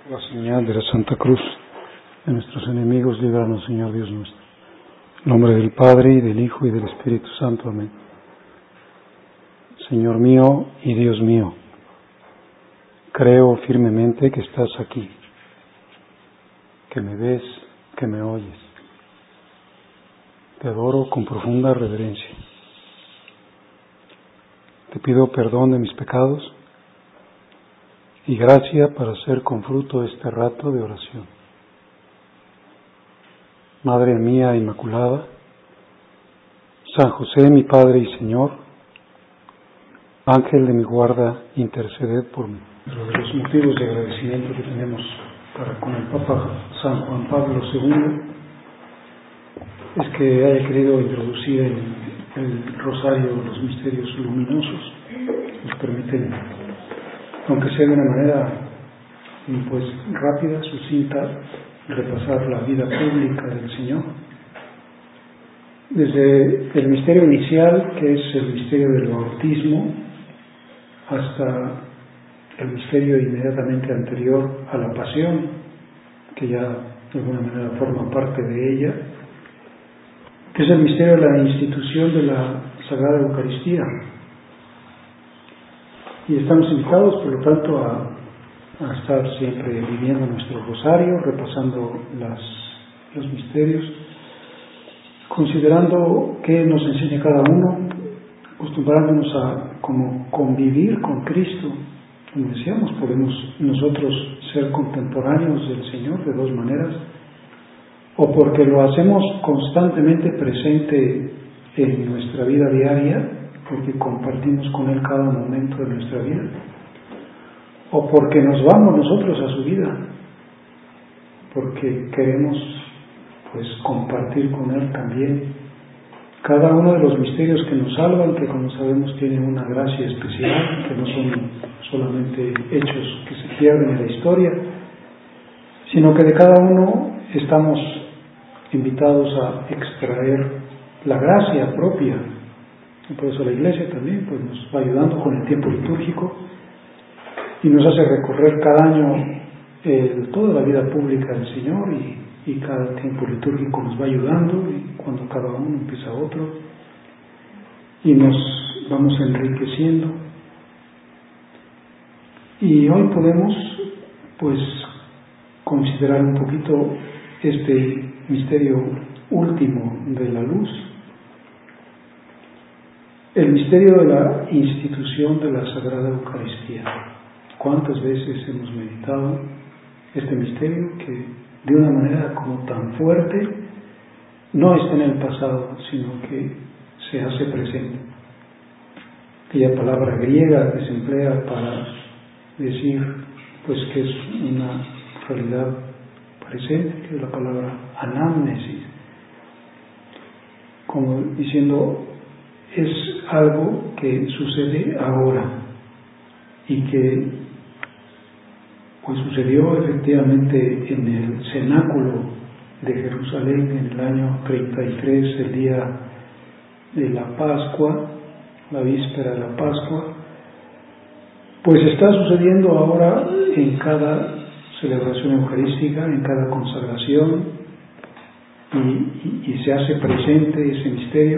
La señal de la Santa Cruz de nuestros enemigos, líbranos, Señor Dios nuestro. En nombre del Padre, y del Hijo, y del Espíritu Santo. Amén. Señor mío y Dios mío, creo firmemente que estás aquí, que me ves, que me oyes. Te adoro con profunda reverencia. Te pido perdón de mis pecados y gracia para hacer con fruto este rato de oración. Madre mía Inmaculada, San José, mi Padre y Señor, Ángel de mi guarda, interceded por mí. Uno de los motivos de agradecimiento que tenemos para con el Papa San Juan Pablo II es que haya querido introducir en el rosario los misterios luminosos. Nos permiten, aunque sea de una manera pues rápida, sucinta, repasar la vida pública del Señor. Desde el misterio inicial, que es el misterio del bautismo, hasta el misterio inmediatamente anterior a la pasión, que ya de alguna manera forma parte de ella, que es el misterio de la institución de la Sagrada Eucaristía. Y estamos invitados, por lo tanto, a estar siempre viviendo nuestro rosario, repasando los misterios, considerando qué nos enseña cada uno, acostumbrándonos a como convivir con Cristo. Como decíamos, podemos nosotros ser contemporáneos del Señor de dos maneras, o porque lo hacemos constantemente presente en nuestra vida diaria, porque compartimos con Él cada momento de nuestra vida, o porque nos vamos nosotros a su vida, porque queremos pues compartir con Él también cada uno de los misterios que nos salvan, que como sabemos tienen una gracia especial, que no son solamente hechos que se pierden en la historia, sino que de cada uno estamos invitados a extraer la gracia propia. Y por eso la Iglesia también pues nos va ayudando con el tiempo litúrgico y nos hace recorrer cada año toda la vida pública del Señor, y cada tiempo litúrgico nos va ayudando, y cuando cada uno empieza otro, y nos vamos enriqueciendo. Y hoy podemos pues considerar un poquito este misterio último de la luz, el misterio de la institución de la Sagrada Eucaristía. ¿Cuántas veces hemos meditado este misterio que de una manera como tan fuerte no está en el pasado, sino que se hace presente? Aquella palabra griega que se emplea para decir pues que es una realidad presente, que es la palabra anamnesis, como diciendo es algo que sucede ahora y que pues sucedió efectivamente en el cenáculo de Jerusalén en el año 33, el día de la Pascua, la víspera de la Pascua. Pues está sucediendo ahora en cada celebración eucarística, en cada consagración, y se hace presente ese misterio.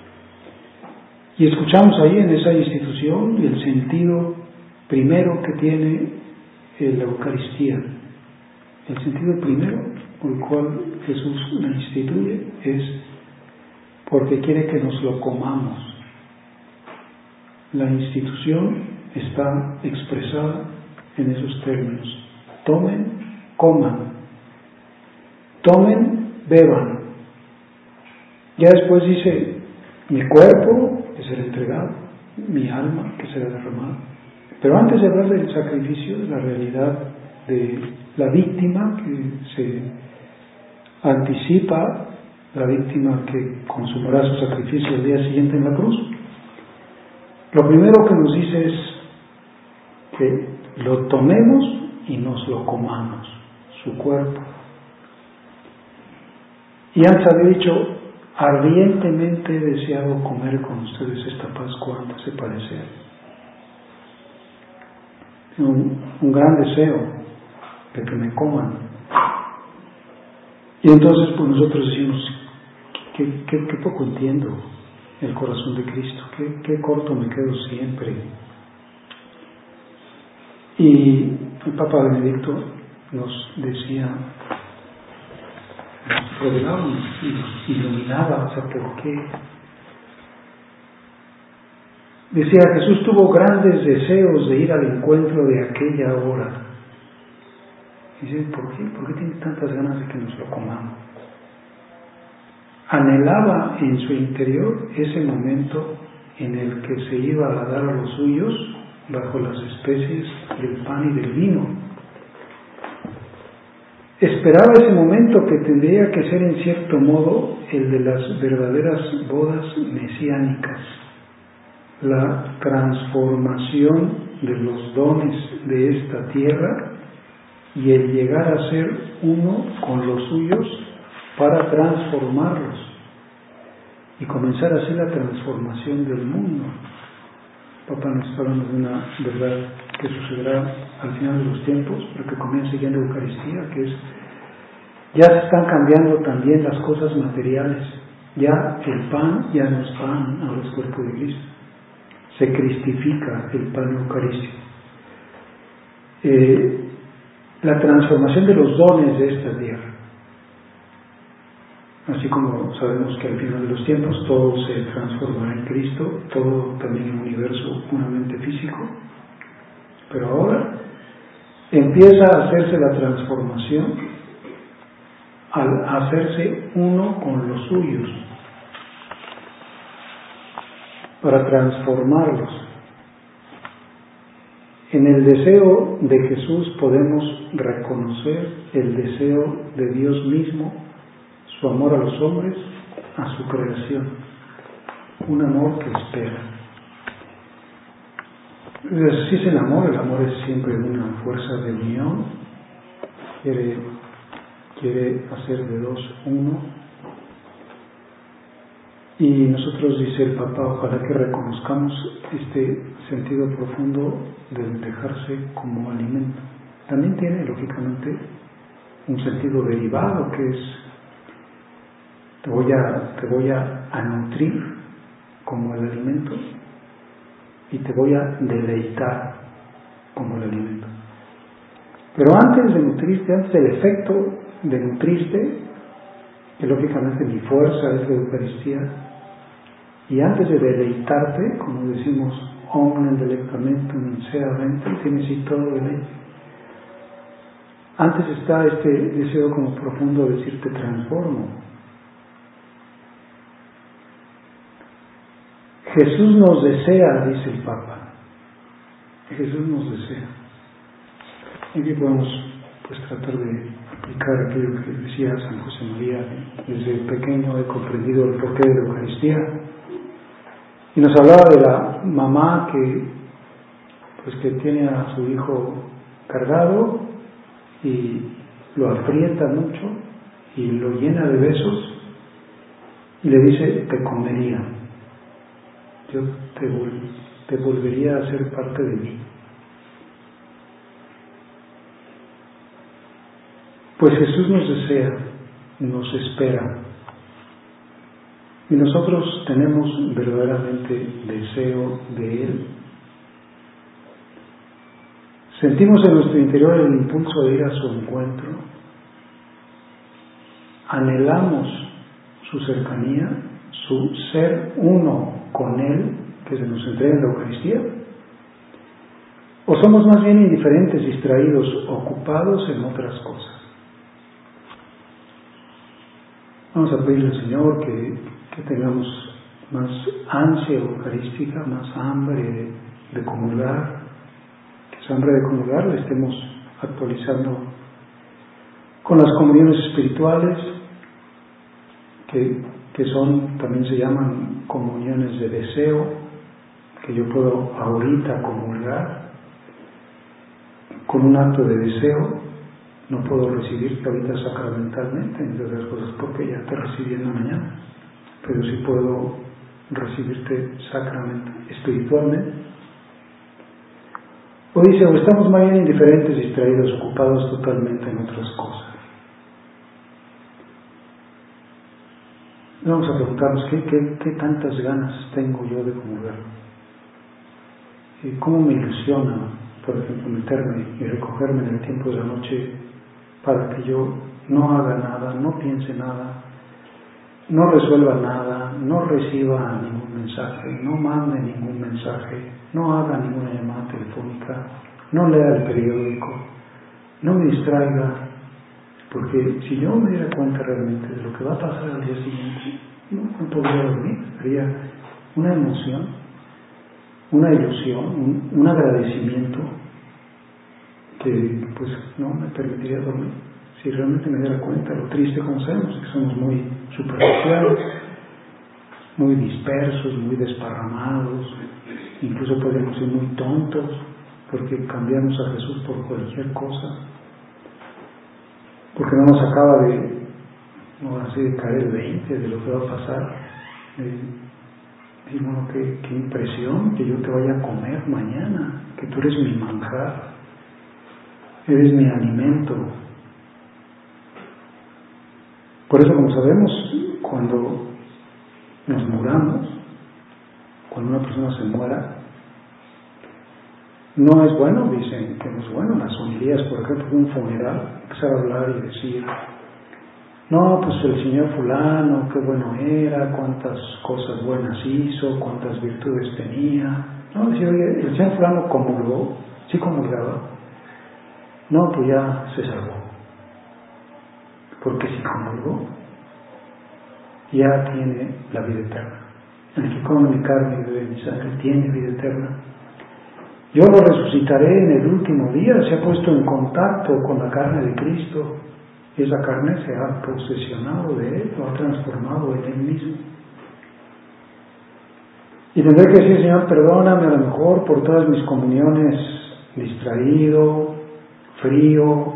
Y escuchamos ahí en esa institución el sentido primero que tiene la Eucaristía. El sentido primero por el cual Jesús la instituye es porque quiere que nos lo comamos. La institución está expresada en esos términos: tomen, coman, tomen, beban. Ya después dice: mi cuerpo que será entregado, mi alma que será derramada. Pero antes de hablar del sacrificio, de la realidad de la víctima que se anticipa, la víctima que consumará su sacrificio el día siguiente en la cruz, lo primero que nos dice es que lo tomemos y nos lo comamos, su cuerpo. Y antes había dicho: ardientemente he deseado comer con ustedes esta Pascua antes de padecer. Un gran deseo, de que me coman. Y entonces pues nosotros decimos, qué poco entiendo el corazón de Cristo, qué corto me quedo siempre. Y el Papa Benedicto nos decía, nos revelaba y nos iluminaba, o sea, ¿por qué? Decía, Jesús tuvo grandes deseos de ir al encuentro de aquella hora. Dice, ¿por qué? ¿Por qué tiene tantas ganas de que nos lo comamos? Anhelaba en su interior ese momento en el que se iba a dar a los suyos bajo las especies del pan y del vino. Esperaba ese momento que tendría que ser en cierto modo el de las verdaderas bodas mesiánicas, la transformación de los dones de esta tierra y el llegar a ser uno con los suyos para transformarlos y comenzar así la transformación del mundo. Papá nos está hablando de una verdad que sucederá al final de los tiempos, pero que comienza ya en la Eucaristía, que es, ya se están cambiando también las cosas materiales, ya el pan ya no es pan, ahora es cuerpo de Cristo, se cristifica el pan eucarístico. La transformación de los dones de esta tierra. Así como sabemos que al final de los tiempos todo se transformará en Cristo, todo también en un universo puramente físico, pero ahora empieza a hacerse la transformación al hacerse uno con los suyos, para transformarlos. En el deseo de Jesús podemos reconocer el deseo de Dios mismo, su amor a los hombres, a su creación, un amor que espera. Si es el amor es siempre una fuerza de unión, quiere hacer de dos uno. Y nosotros, dice el Papa, ojalá que reconozcamos este sentido profundo del dejarse como alimento. También tiene, lógicamente, un sentido derivado, que es te voy a nutrir como el alimento y te voy a deleitar como el alimento. Pero antes de nutrirte, antes del efecto de nutrirte, que lógicamente mi fuerza es la Eucaristía, y antes de deleitarte, como decimos, omnem delectamentum in sea ventre, tienes y todo deleite. Antes está este deseo como profundo de decir, te transformo. Jesús nos desea, dice el Papa. Jesús nos desea. Aquí podemos tratar de aplicar aquello que decía San José María. Desde pequeño he comprendido el porqué de la Eucaristía. Y nos hablaba de la mamá que tiene a su hijo cargado y lo aprieta mucho y lo llena de besos y le dice, te comería, yo te volvería a ser parte de mí. Pues Jesús nos desea, nos espera, y nosotros tenemos verdaderamente deseo de Él. Sentimos en nuestro interior el impulso de ir a su encuentro, anhelamos su cercanía, su ser uno con Él, que se nos entrega en la Eucaristía, o somos más bien indiferentes, distraídos, ocupados en otras cosas. Vamos a pedirle al Señor que tengamos más ansia eucarística, más hambre de comulgar, que esa hambre de comulgar la estemos actualizando con las comuniones espirituales, que son, también se llaman comuniones de deseo, que yo puedo ahorita comulgar con un acto de deseo. No puedo recibirte ahorita sacramentalmente, entre otras cosas porque ya te recibí en la mañana, pero sí puedo recibirte espiritualmente. O dice, o estamos más bien indiferentes, distraídos, ocupados totalmente en otras cosas. Vamos a preguntarnos, ¿qué tantas ganas tengo yo de comulgar? ¿Cómo me ilusiona, por ejemplo, meterme y recogerme en el tiempo de la noche para que yo no haga nada, no piense nada, no resuelva nada, no reciba ningún mensaje, no mande ningún mensaje, no haga ninguna llamada telefónica, no lea el periódico, no me distraiga? Porque si yo me diera cuenta realmente de lo que va a pasar al día siguiente, no podría dormir. Sería una emoción, una ilusión, un agradecimiento que pues no me permitiría dormir. Si realmente me diera cuenta lo triste, como sabemos, que somos muy superficiales, muy dispersos, muy desparramados, incluso podemos ser muy tontos porque cambiamos a Jesús por cualquier cosa, porque no nos acaba de caer el 20 de lo que va a pasar. Y bueno, qué impresión que yo te vaya a comer mañana, que tú eres mi manjar, eres mi alimento. Por eso, como sabemos, cuando nos muramos, cuando una persona se muera, no es bueno, dicen que no es bueno, las homilías, por ejemplo, de un funeral, empezar a hablar y decir, no, pues el señor fulano, qué bueno era, cuántas cosas buenas hizo, cuántas virtudes tenía. No, decía, oye, el señor fulano comulgó, sí comulgaba. No, pues ya se salvó. Porque si comulgó, ya tiene la vida eterna. El que come mi carne y bebe mi sangre tiene vida eterna. Yo lo resucitaré en el último día. Se ha puesto en contacto con la carne de Cristo. Esa carne se ha posesionado de Él, lo ha transformado en Él mismo. Y tendré que decir, Señor, perdóname a lo mejor por todas mis comuniones, distraído, frío,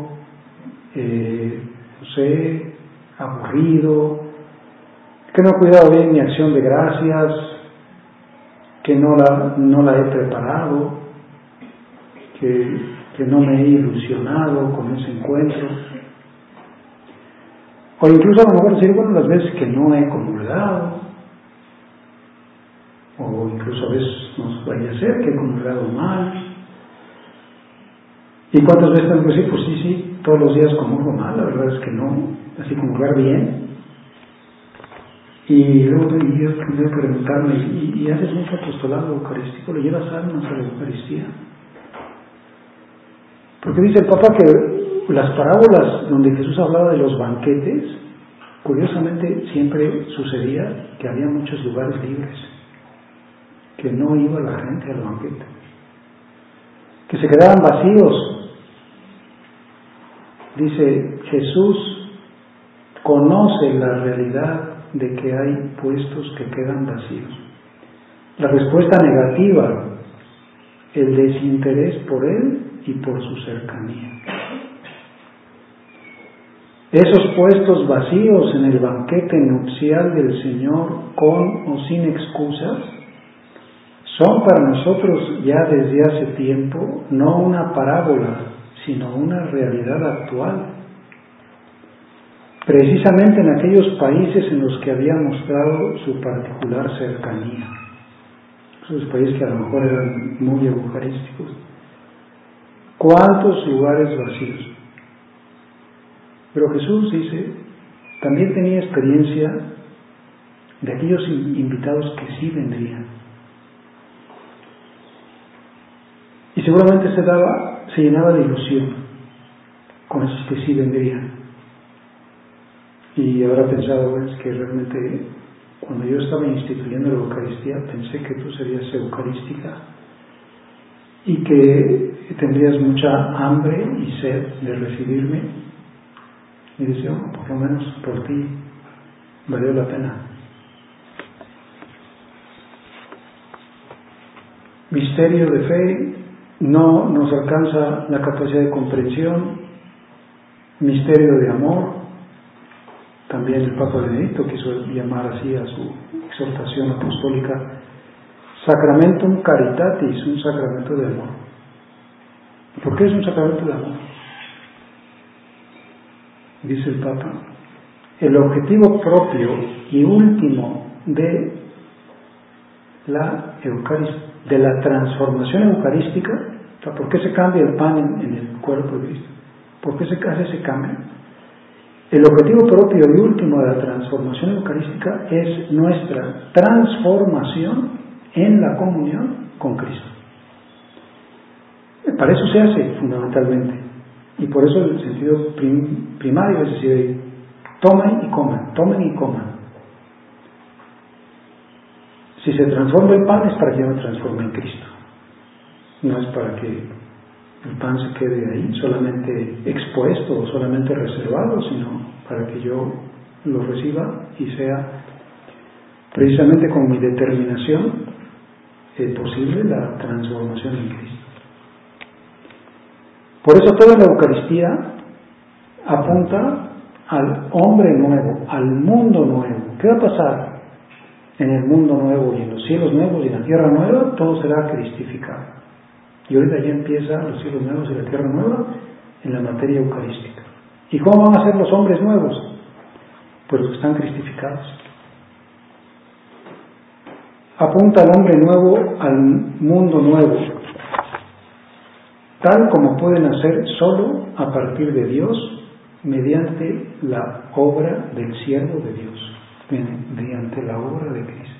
no sé, aburrido, que no he cuidado bien mi acción de gracias, que no la he preparado, que no me he ilusionado con ese encuentro. O incluso a lo mejor decir, bueno, las veces que no he comulgado, o incluso a veces nos vaya a ser que he comulgado mal. ¿Y cuántas veces tengo que decir? Pues sí, todos los días comulgo mal, la verdad es que no, así comulgar bien. Y luego yo tendría que preguntarme, ¿y haces mucho apostolado eucarístico? ¿Le llevas almas a la Eucaristía? Porque dice el Papa que las parábolas donde Jesús hablaba de los banquetes, curiosamente siempre sucedía que había muchos lugares libres, que no iba la gente al banquete, que se quedaban vacíos. Dice, Jesús conoce la realidad de que hay puestos que quedan vacíos. La respuesta negativa, el desinterés por Él y por su cercanía. Esos puestos vacíos en el banquete nupcial del Señor, con o sin excusas, son para nosotros ya desde hace tiempo no una parábola, sino una realidad actual. Precisamente en aquellos países en los que había mostrado su particular cercanía. Esos países que a lo mejor eran muy eucarísticos. ¿Cuántos lugares vacíos? Pero Jesús dice, también tenía experiencia de aquellos invitados que sí vendrían. Y seguramente se llenaba de ilusión con esos que sí vendrían. Y habrá pensado, es que realmente cuando yo estaba instituyendo la Eucaristía pensé que tú serías eucarística y que tendrías mucha hambre y sed de recibirme. Y dice, por lo menos por ti valió la pena. Misterio de fe, no nos alcanza la capacidad de comprensión. Misterio de amor, también el Papa Benedicto quiso llamar así a su exhortación apostólica, Sacramentum Caritatis, un sacramento de amor. ¿Por qué es un sacramento de amor? Dice el Papa, el objetivo propio y último de la transformación eucarística, o sea, ¿por qué se cambia el pan en el cuerpo de Cristo? ¿Por qué se hace ese cambio? El objetivo propio y último de la transformación eucarística es nuestra transformación en la comunión con Cristo. Para eso se hace fundamentalmente, y por eso el sentido primario es decir, tomen y coman. Si se transforma el pan es para que yo me transforme en Cristo, no es para que el pan se quede ahí solamente expuesto o solamente reservado, sino para que yo lo reciba y sea precisamente con mi determinación posible la transformación en Cristo. Por eso toda la Eucaristía apunta al hombre nuevo, al mundo nuevo. ¿Qué va a pasar en el mundo nuevo y en los cielos nuevos y en la tierra nueva? Todo será cristificado. Y ahorita ya empieza los cielos nuevos y la tierra nueva en la materia eucarística. ¿Y cómo van a ser los hombres nuevos? Pues los que están cristificados. Apunta al hombre nuevo, al mundo nuevo, tal como pueden hacer solo a partir de Dios, mediante la obra del siervo de Dios, mediante la obra de Cristo.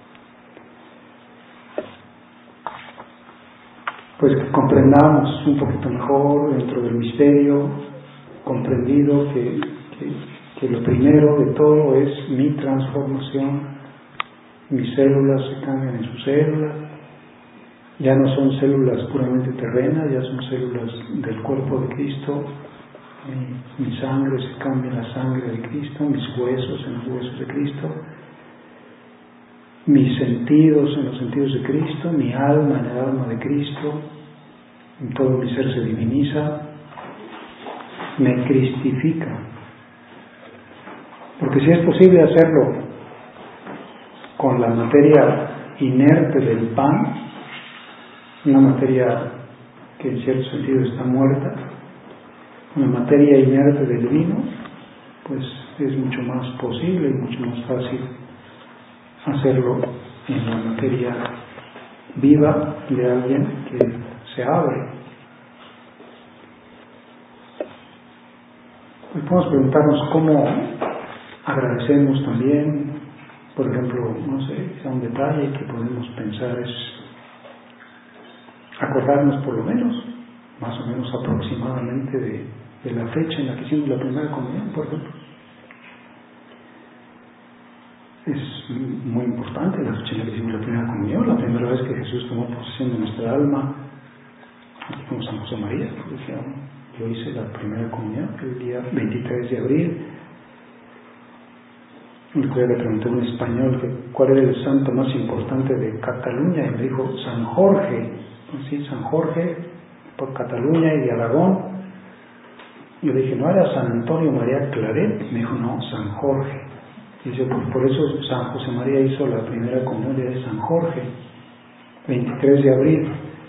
Pues que comprendamos un poquito mejor dentro del misterio, comprendido que lo primero de todo es mi transformación, mis células se cambian en sus células, ya no son células puramente terrenas, ya son células del cuerpo de Cristo, mi sangre se cambia en la sangre de Cristo, mis huesos en los huesos de Cristo, mis sentidos en los sentidos de Cristo, mi alma en el alma de Cristo, todo mi ser se diviniza, me cristifica. Porque si es posible hacerlo con la materia inerte del pan, una materia que en cierto sentido está muerta, con la materia inerte del vino, pues es mucho más posible y mucho más fácil hacerlo en la materia viva de alguien que se abre. Pues podemos preguntarnos cómo agradecemos también, por ejemplo, no sé, quizá un detalle que podemos pensar es acordarnos por lo menos, más o menos aproximadamente de la fecha en la que hicimos la primera comunión, por ejemplo. Es muy importante la fecha en la que hicimos la primera comunión, la primera vez que Jesús tomó posesión de nuestra alma, como San José María, que decía, yo hice la primera comunión el día 23 de abril. Un día le pregunté a un español cuál era el santo más importante de Cataluña y me dijo San Jorge. Sí, San Jorge por Cataluña y de Aragón. Yo le dije, ¿no era San Antonio María Claret? Me dijo, no, San Jorge. Y dice, pues por eso San José María hizo la primera comunión de San Jorge, 23 de abril.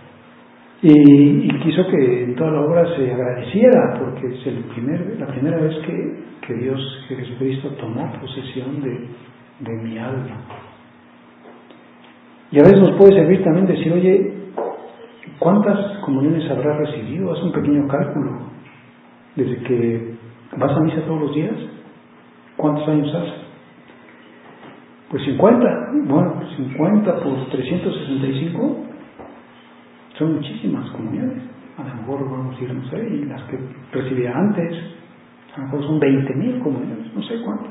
Y quiso que en toda la obra se agradeciera, porque es la primera vez que Dios, que Jesucristo tomó posesión de mi alma. Y a veces nos puede servir también decir, oye, ¿cuántas comuniones habrás recibido? Haz un pequeño cálculo. Desde que vas a misa todos los días, ¿cuántos años hace? Pues 50. Bueno, 50 por 365 son muchísimas comuniones. A lo mejor vamos a ir, no sé, y las que recibía antes, a lo mejor son 20,000 comuniones, no sé cuánto.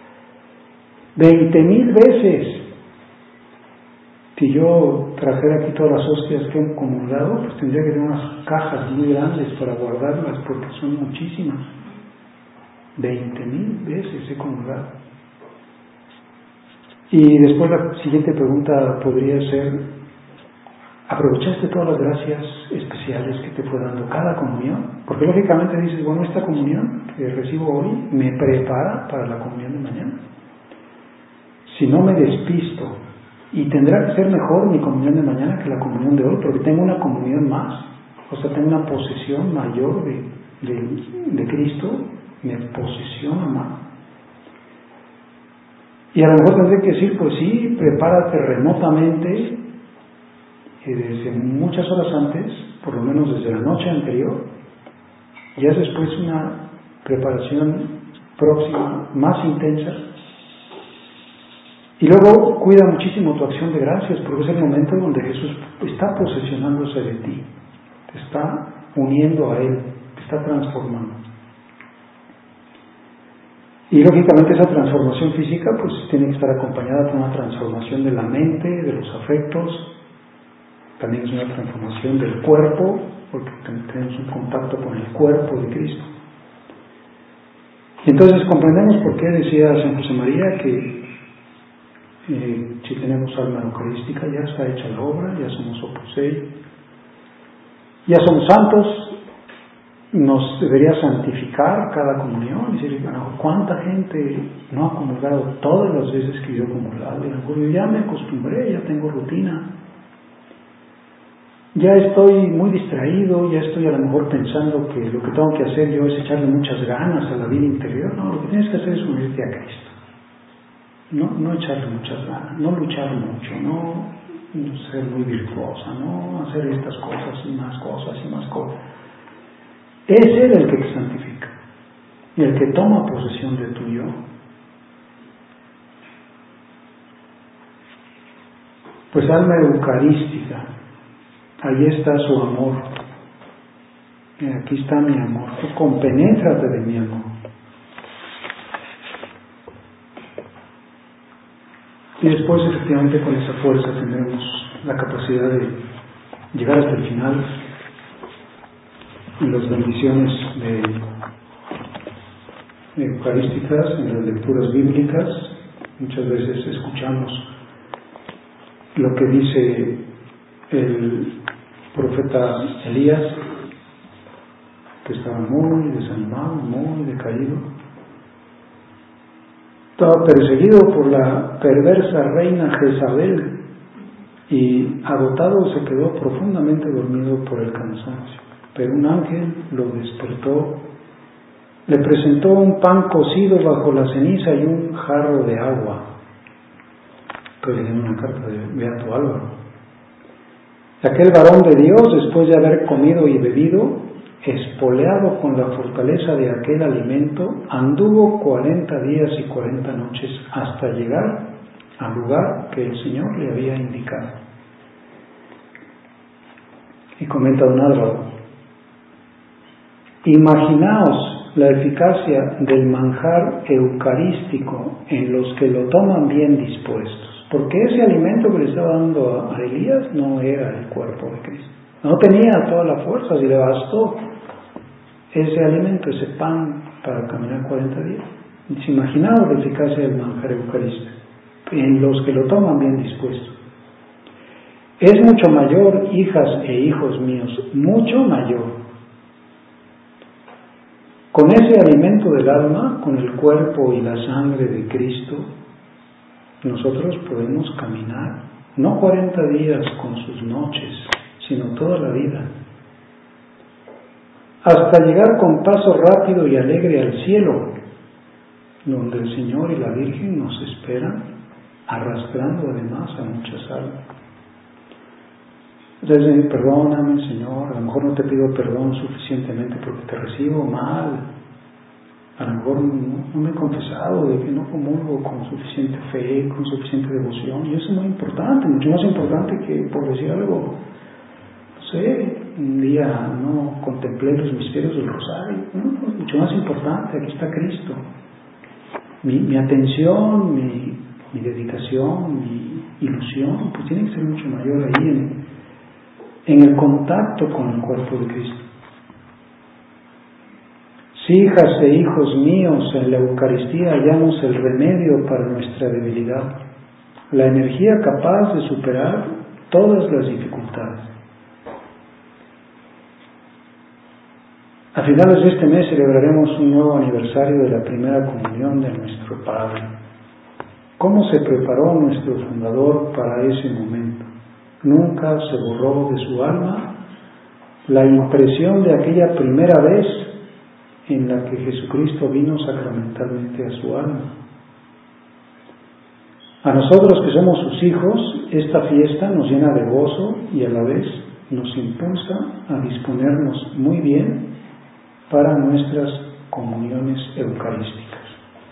20,000 veces. Si yo trajera aquí todas las hostias que he comulgado, pues tendría que tener unas cajas muy grandes para guardarlas, porque son muchísimas. 20,000 veces he comulgado. Y después la siguiente pregunta podría ser, ¿aprovechaste todas las gracias especiales que te fue dando cada comunión? Porque lógicamente dices, bueno, esta comunión que recibo hoy me prepara para la comunión de mañana. Si no me despisto, y tendrá que ser mejor mi comunión de mañana que la comunión de hoy, porque tengo una comunión más. o sea, tengo una posesión mayor de Cristo, me posesiona más. Y a lo mejor tendré que decir, pues sí, prepárate remotamente, desde muchas horas antes, por lo menos desde la noche anterior, y haz después una preparación próxima, más intensa, y luego cuida muchísimo tu acción de gracias, porque es el momento donde Jesús está posesionándose de ti, te está uniendo a Él, te está transformando. Y lógicamente esa transformación física pues tiene que estar acompañada por una transformación de la mente, de los afectos, también es una transformación del cuerpo, porque tenemos un contacto con el cuerpo de Cristo. Y entonces comprendemos por qué decía San José María que si tenemos alma eucarística ya está hecha la obra, ya somos Opus Dei, ya somos santos. Nos debería santificar cada comunión, y decir, bueno, ¿cuánta gente no ha comulgado todas las veces que yo he comulgado? Y a lo mejor yo ya me acostumbré, ya tengo rutina, ya estoy muy distraído, ya estoy a lo mejor pensando que lo que tengo que hacer yo es echarle muchas ganas a la vida interior. No, lo que tienes que hacer es unirte a Cristo. No echarle muchas ganas, no luchar mucho, no ser muy virtuosa, no hacer estas cosas y más cosas y más cosas. Es Él el que te santifica, el que toma posesión de tu yo. Pues alma eucarística, ahí está su amor. Aquí está mi amor, tú compenétrate de mi amor. Y después efectivamente con esa fuerza tendremos la capacidad de llegar hasta el final en las bendiciones eucarísticas, en las lecturas bíblicas. Muchas veces escuchamos lo que dice el profeta Elías, que estaba muy desanimado, muy decaído, estaba perseguido por la perversa reina Jezabel y agotado se quedó profundamente dormido por el cansancio. Pero un ángel lo despertó, le presentó un pan cocido bajo la ceniza y un jarro de agua. Estoy leyendo una carta de Beato Álvaro. Aquel varón de Dios, después de haber comido y bebido, espoleado con la fortaleza de aquel alimento, anduvo 40 días y 40 noches hasta llegar al lugar que el Señor le había indicado. Y comenta don Álvaro: imaginaos la eficacia del manjar eucarístico en los que lo toman bien dispuestos, porque ese alimento que le estaba dando a Elías no era el cuerpo de Cristo. No tenía toda la fuerza, si le bastó ese alimento, ese pan para caminar 40 días. Imaginaos la eficacia del manjar eucarístico en los que lo toman bien dispuestos. Es mucho mayor, hijas e hijos míos, mucho mayor. Con ese alimento del alma, con el cuerpo y la sangre de Cristo, nosotros podemos caminar, no 40 días con sus noches, sino toda la vida, hasta llegar con paso rápido y alegre al cielo, donde el Señor y la Virgen nos esperan, arrastrando además a muchas almas. Entonces, perdóname, Señor, a lo mejor no te pido perdón suficientemente porque te recibo mal, a lo mejor no me he confesado de que no comulgo con suficiente fe, con suficiente devoción, y eso es muy importante, mucho más importante que, por decir algo, no sé, un día no contemplé los misterios del rosario, no, mucho más importante, aquí está Cristo. Mi atención, mi dedicación, mi ilusión, pues tiene que ser mucho mayor ahí en el contacto con el cuerpo de Cristo. Si, hijas e hijos míos, en la Eucaristía hallamos el remedio para nuestra debilidad, la energía capaz de superar todas las dificultades. A finales de este mes celebraremos un nuevo aniversario de la primera comunión de nuestro Padre. ¿Cómo se preparó nuestro fundador para ese momento? Nunca se borró de su alma la impresión de aquella primera vez en la que Jesucristo vino sacramentalmente a su alma. A nosotros que somos sus hijos, esta fiesta nos llena de gozo y a la vez nos impulsa a disponernos muy bien para nuestras comuniones eucarísticas.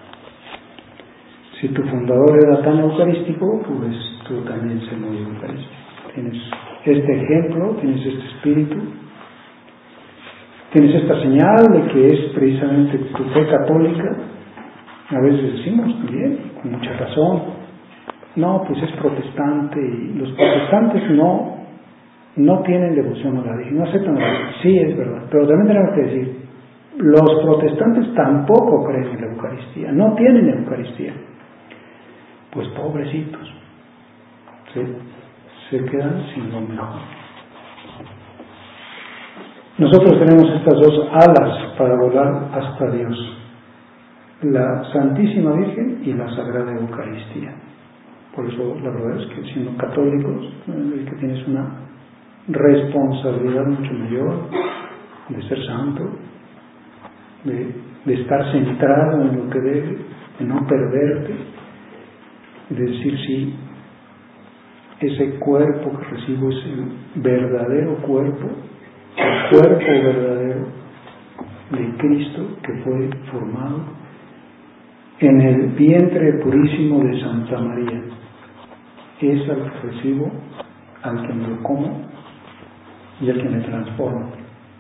Si tu fundador era tan eucarístico, pues tú también sé muy eucarístico. Tienes este ejemplo, tienes este espíritu, tienes esta señal de que es precisamente tu fe católica. A veces decimos también, con mucha razón, no, pues es protestante y los protestantes no tienen devoción a la Virgen, no aceptan a la Virgen. Sí, es verdad, pero también tenemos que decir, los protestantes tampoco creen en la Eucaristía, no tienen Eucaristía. Pues pobrecitos, se quedan sin lo mejor. Nosotros tenemos estas dos alas para volar hasta Dios, la Santísima Virgen y la Sagrada Eucaristía. Por eso la verdad es que siendo católicos, que tienes una responsabilidad mucho mayor de ser santo, de estar centrado en lo que debe, de no perderte, de decir sí, ese cuerpo que recibo es el verdadero cuerpo, el cuerpo verdadero de Cristo que fue formado en el vientre purísimo de Santa María. Es al que recibo, al que me lo como y al que me transforma.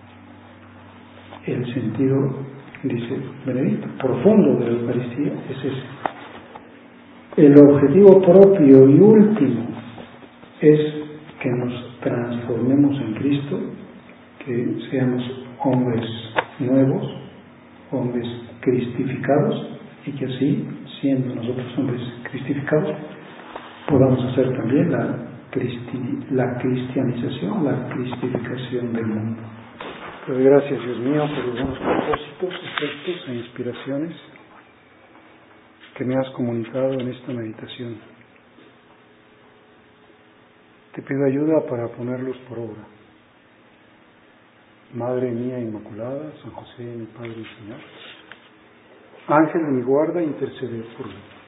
El sentido, dice Benedicto, profundo de la Eucaristía es ese. El objetivo propio y último es que nos transformemos en Cristo, que seamos hombres nuevos, hombres cristificados, y que así, siendo nosotros hombres cristificados, podamos hacer también la cristianización, la cristificación del mundo. Pues gracias, Dios mío, por los buenos propósitos, efectos e inspiraciones que me has comunicado en esta meditación. Te pido ayuda para ponerlos por obra. Madre mía Inmaculada, San José, mi Padre y Señor, Ángel de mi guarda, intercede por mí.